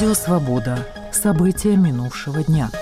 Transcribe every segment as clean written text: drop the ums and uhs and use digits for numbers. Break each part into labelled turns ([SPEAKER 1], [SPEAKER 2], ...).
[SPEAKER 1] Радио «Свобода». События минувшего дня.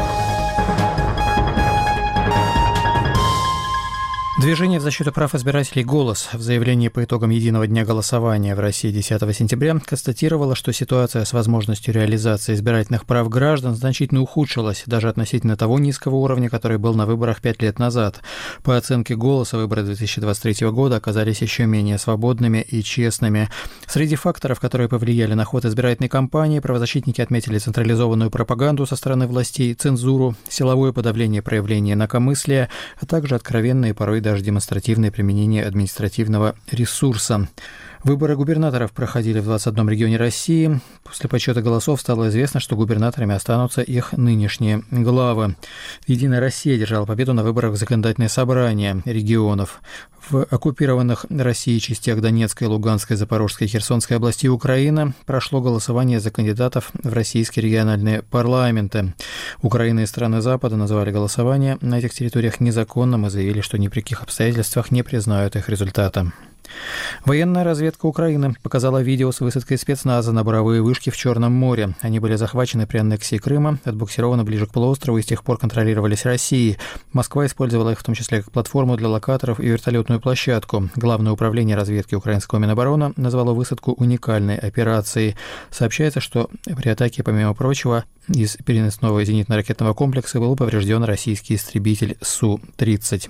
[SPEAKER 2] Движение в защиту прав избирателей «Голос» в заявлении по итогам единого дня голосования в России 10 сентября констатировало, что ситуация с возможностью реализации избирательных прав граждан значительно ухудшилась, даже относительно того низкого уровня, который был на выборах 5 лет назад. По оценке «Голоса», выборы 2023 года оказались еще менее свободными и честными. Среди факторов, которые повлияли на ход избирательной кампании, правозащитники отметили централизованную пропаганду со стороны властей, цензуру, силовое подавление проявления инакомыслия, а также откровенные, порой даже демонстративное применение административного ресурса. Выборы губернаторов проходили в 21 регионе России. После подсчета голосов стало известно, что губернаторами останутся их нынешние главы. «Единая Россия» держала победу на выборах в законодательное собрание регионов. В оккупированных Россией частях Донецкой, Луганской, Запорожской и Херсонской областей Украины прошло голосование за кандидатов в российские региональные парламенты. Украина и страны Запада называли голосование на этих территориях незаконным и заявили, что ни при каких обстоятельствах не признают их результата. Военная разведка Украины показала видео с высадкой спецназа на буровые вышки в Черном море. Они были захвачены при аннексии Крыма, отбуксированы ближе к полуострову и с тех пор контролировались Россией. Москва использовала их в том числе как платформу для локаторов и вертолетную площадку. Главное управление разведки украинского Минобороны назвало высадку уникальной операцией. Сообщается, что при атаке, помимо прочего, из переносного зенитно-ракетного комплекса был поврежден российский истребитель Су-30.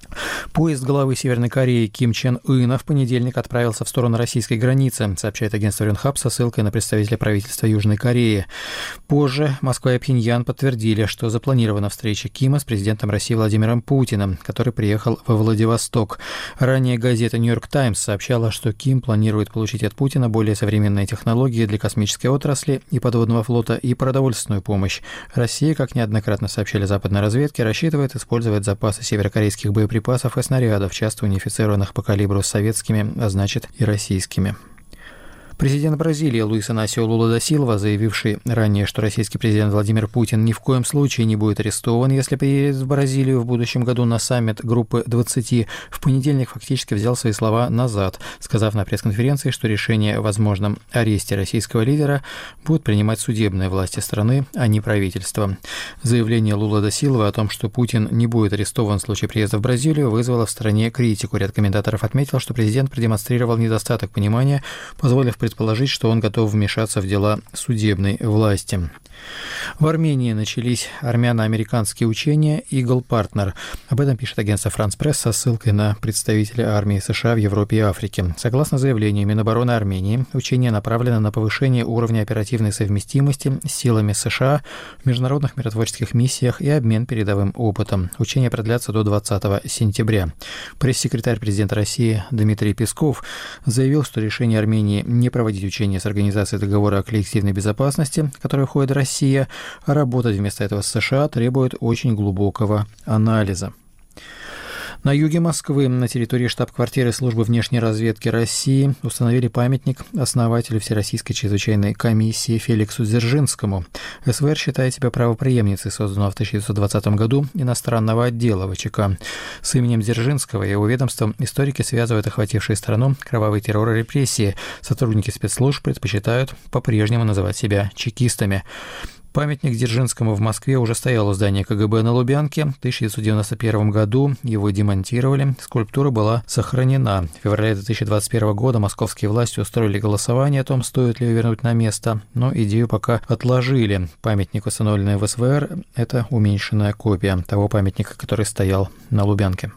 [SPEAKER 2] Поезд главы Северной Кореи Ким Чен Ына в понедельник отправился в сторону российской границы, сообщает агентство Рёнхап со ссылкой на представителя правительства Южной Кореи. Позже Москва и Пхеньян подтвердили, что запланирована встреча Кима с президентом России Владимиром Путиным, который приехал во Владивосток. Ранее газета «Нью-Йорк Таймс» сообщала, что Ким планирует получить от Путина более современные технологии для космической отрасли и подводного флота и продовольственную помощь. Россия, как неоднократно сообщали западной разведке, рассчитывает использовать запасы северокорейских боеприпасов и снарядов, часто унифицированных по калибру советскими, а значит и российскими. Президент Бразилии Луис Инасио Лула да Силва, заявивший ранее, что российский президент Владимир Путин ни в коем случае не будет арестован, если приедет в Бразилию в будущем году на саммит группы 20, в понедельник фактически взял свои слова назад, сказав на пресс-конференции, что решение о возможном аресте российского лидера будут принимать судебные власти страны, а не правительство. Заявление Лула да Силва о том, что Путин не будет арестован в случае приезда в Бразилию, вызвало в стране критику. Ряд комментаторов отметил, что президент продемонстрировал недостаток понимания, позволив предположить, что он готов вмешаться в дела судебной власти. В Армении начались армяно-американские учения «Eagle Partner». Об этом пишет агентство «France Press» со ссылкой на представителя армии США в Европе и Африке. Согласно заявлению Минобороны Армении, учения направлены на повышение уровня оперативной совместимости с силами США в международных миротворческих миссиях и обмен передовым опытом. Учения продлятся до 20 сентября. Пресс-секретарь президента России Дмитрий Песков заявил, что решение Армении не проводить учения с Организацией договора о коллективной безопасности, в которой входит Россия, а работать вместо этого с США требует очень глубокого анализа. На юге Москвы, на территории штаб-квартиры Службы внешней разведки России, установили памятник основателю Всероссийской чрезвычайной комиссии Феликсу Дзержинскому. СВР считает себя правопреемницей созданного в 1920 году иностранного отдела ВЧК. С именем Дзержинского и его ведомством историки связывают охватившие страну кровавый террор и репрессии. Сотрудники спецслужб предпочитают по-прежнему называть себя чекистами. Памятник Дзержинскому в Москве уже стоял у здания КГБ на Лубянке. В 1991 году его демонтировали, скульптура была сохранена. В феврале 2021 года московские власти устроили голосование о том, стоит ли ее вернуть на место, но идею пока отложили. Памятник, установленный в СВР, это уменьшенная копия того памятника, который стоял на Лубянке.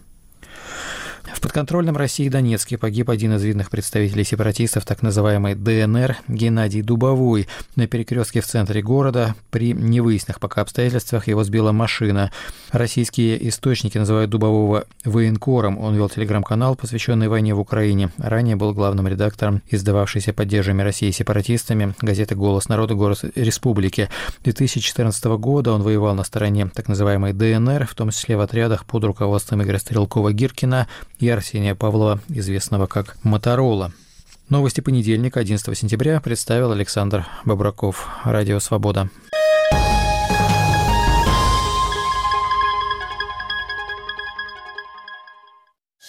[SPEAKER 2] В подконтрольном России Донецке погиб один из видных представителей сепаратистов так называемой ДНР Геннадий Дубовой. На перекрестке в центре города при невыясненных пока обстоятельствах его сбила машина. Российские источники называют Дубового военкором. Он вел телеграм-канал, посвященный войне в Украине. Ранее был главным редактором издававшейся поддержанными Россией сепаратистами газеты «Голос народа», «Голос республики». 2014 года он воевал на стороне так называемой ДНР, в том числе в отрядах под руководством Игоря Стрелкова-Гиркина и Арсения Павлова, известного как Моторола. Новости понедельника, 11 сентября, представил Александр Бобраков. Радио «Свобода».